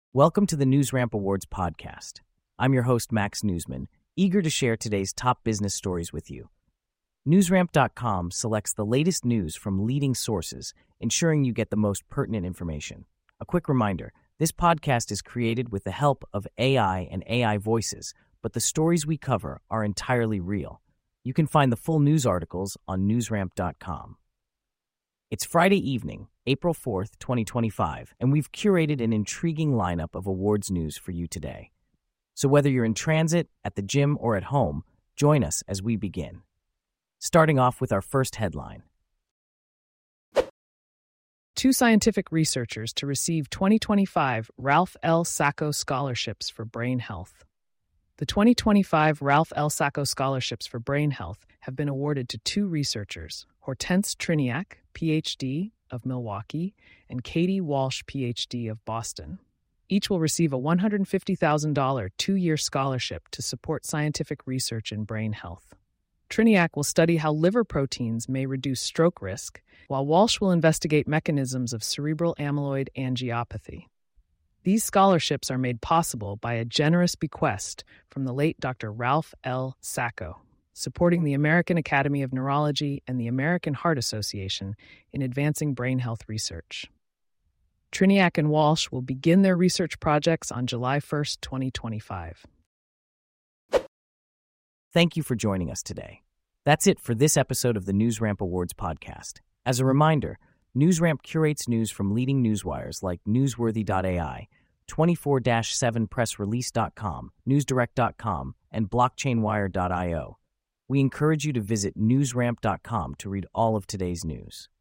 Welcome to the NewsRamp Awards podcast. I'm your host, Max Newsman, eager to share today's top business stories with you. NewsRamp.com selects the latest news from leading sources, ensuring you get the most pertinent information. A quick reminder, this podcast is created with the help of AI and AI voices, but the stories we cover are entirely real. You can find the full news articles on NewsRamp.com. It's Friday evening, April 4th, 2025, and we've curated an intriguing lineup of awards news for you today. So whether you're in transit, at the gym, or at home, join us as we begin. Starting off with our first headline. Two scientific researchers to receive 2025 Ralph L. Sacco Scholarships for Brain Health. The 2025 Ralph L. Sacco Scholarships for Brain Health have been awarded to two researchers, Hortense Triniak, Ph.D. of Milwaukee, and Katie Walsh, Ph.D. of Boston. Each will receive a $150,000 two-year scholarship to support scientific research in brain health. Triniak will study how liver proteins may reduce stroke risk, while Walsh will investigate mechanisms of cerebral amyloid angiopathy. These scholarships are made possible by a generous bequest from the late Dr. Ralph L. Sacco, supporting the American Academy of Neurology and the American Heart Association in advancing brain health research. Triniak and Walsh will begin their research projects on July 1st, 2025. Thank you for joining us today. That's it for this episode of the NewsRamp Awards podcast. As a reminder, NewsRamp curates news from leading newswires like Newsworthy.ai, 24-7pressrelease.com, NewsDirect.com, and BlockchainWire.io. We encourage you to visit newsramp.com to read all of today's news.